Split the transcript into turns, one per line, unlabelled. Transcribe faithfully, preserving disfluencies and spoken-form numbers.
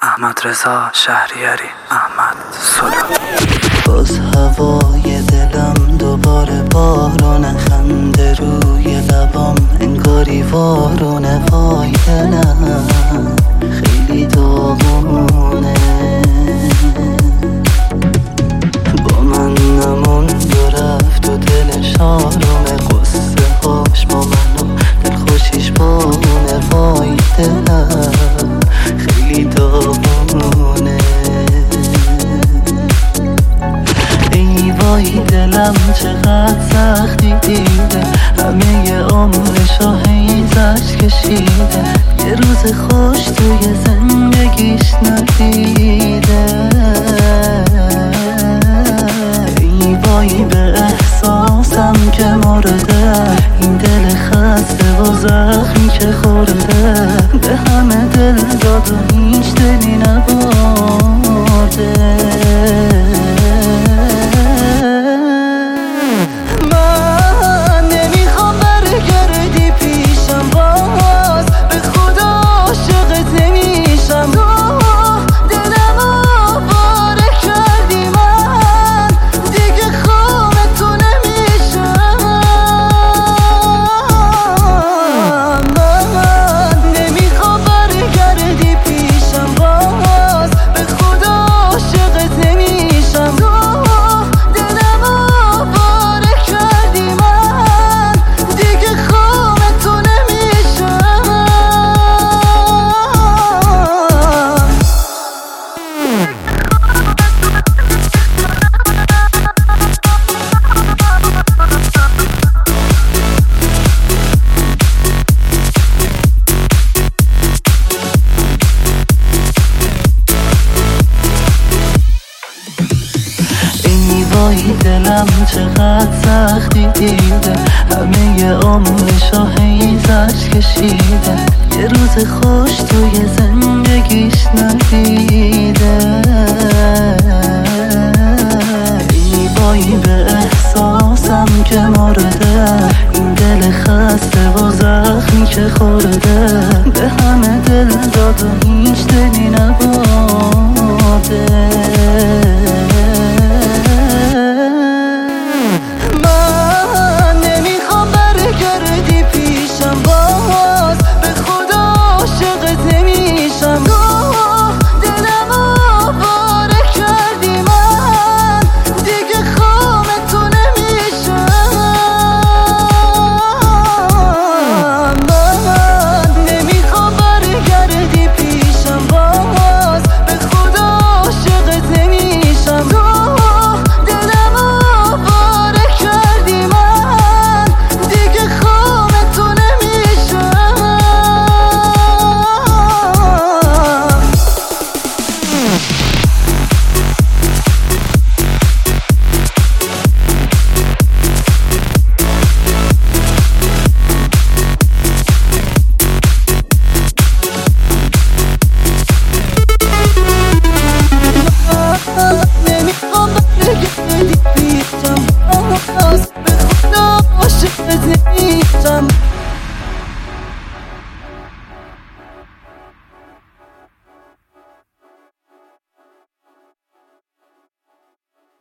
احمد رضا شهریاری، احمد سلو.
باز هوای دلم دوباره بارونه، خنده روی لبام انگاری وارونه. وای دلم خیلی داغونه، با من نموند و رفت و دلش آرومه. قصه هاش با من و دلخوشیش بارونه. وای دلم خیلی داغونه. ای وای دلم چقدر سختی دیده، همه عمرشو حیزش کشیده. یه روز خوش توی زندگیش ندیده. ای وای به احساسم که مرده، این دل خسته و زخمی که خورده. به همه دل داد و هیچ دلی نبرده. وای دلم چقدر سختی دیده، همه عمرشو حیزش کشیده. یه روز خوش توی زندگیش ندیده. ای وای به احساسم که مرده، این دل خسته و زخمی که خورده. به همه دل داد و هیچ دلی نبرده.